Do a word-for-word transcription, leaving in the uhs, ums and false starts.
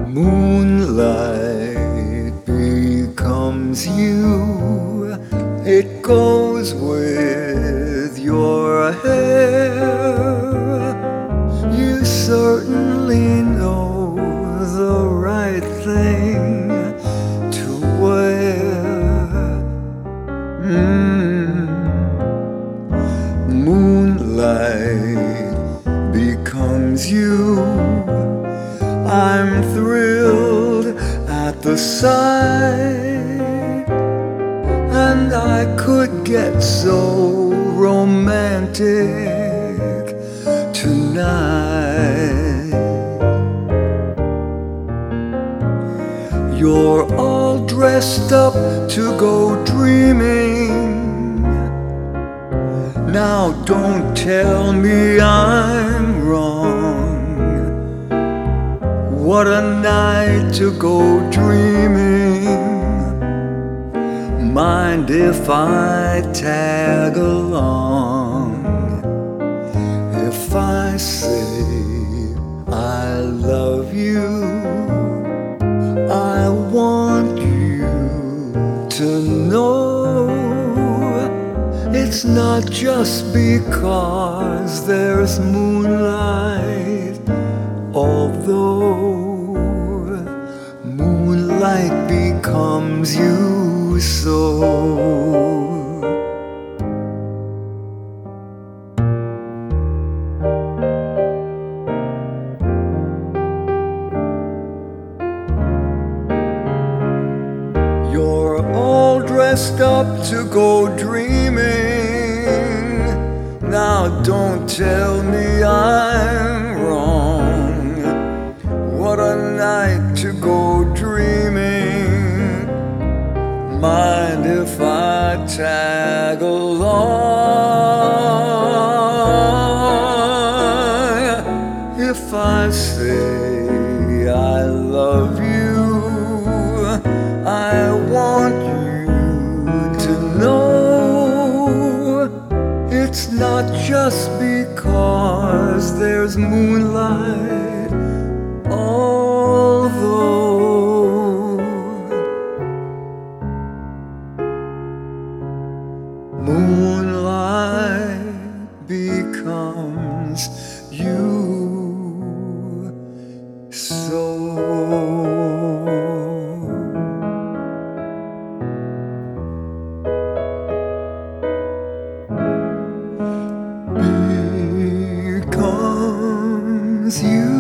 Moonlight becomes you, it goes with your hair. You certainly know the right thing to wear. Mm. Moonlight becomes you. I'm thrilled at the sight, and I could get so romantic tonight. You're all dressed up to go dreaming. Now don't tell me I'm wrong. What a night to go dreaming. Mind if I tag along? If I say I love you, I want you to know it's not just because there's moonlight. Although moonlight becomes you so. You're all dressed up to go dreaming. Now don't tell me I'm wrong. What a night to go dreaming. Mind if I tag along? If I say I love you, I want you to know it's not just because there's moonlight. Although moonlight becomes you so. Becomes you.